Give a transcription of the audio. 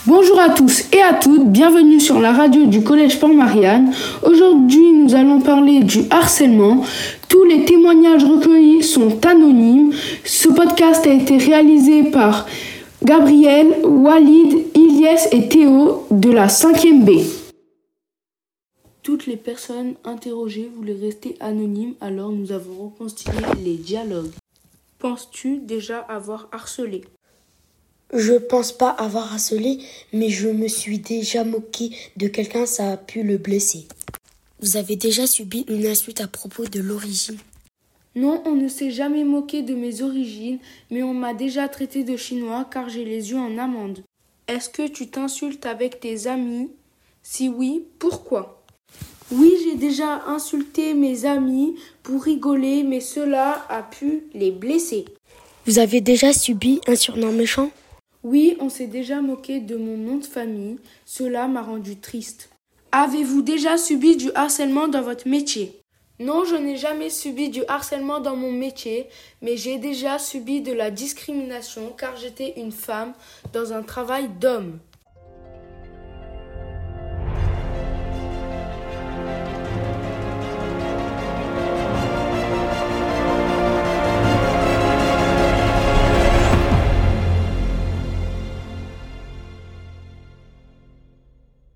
Bonjour à tous et à toutes, bienvenue sur la radio du Collège Port-Marianne. Aujourd'hui, nous allons parler du harcèlement. Tous les témoignages recueillis sont anonymes. Ce podcast a été réalisé par Gabriel, Walid, Ilyes et Théo de la 5e B. Toutes les personnes interrogées voulaient rester anonymes, alors nous avons reconstitué les dialogues. Penses-tu déjà avoir harcelé ? Je pense pas avoir harcelé, mais je me suis déjà moqué de quelqu'un, ça a pu le blesser. Vous avez déjà subi une insulte à propos de l'origine ? Non, on ne s'est jamais moqué de mes origines, mais on m'a déjà traité de chinois car j'ai les yeux en amande. Est-ce que tu t'insultes avec tes amis ? Si oui, pourquoi ? Oui, j'ai déjà insulté mes amis pour rigoler, mais cela a pu les blesser. Vous avez déjà subi un surnom méchant ? Oui, on s'est déjà moqué de mon nom de famille. Cela m'a rendu triste. Avez-vous déjà subi du harcèlement dans votre métier ? Non, je n'ai jamais subi du harcèlement dans mon métier, mais j'ai déjà subi de la discrimination car j'étais une femme dans un travail d'homme.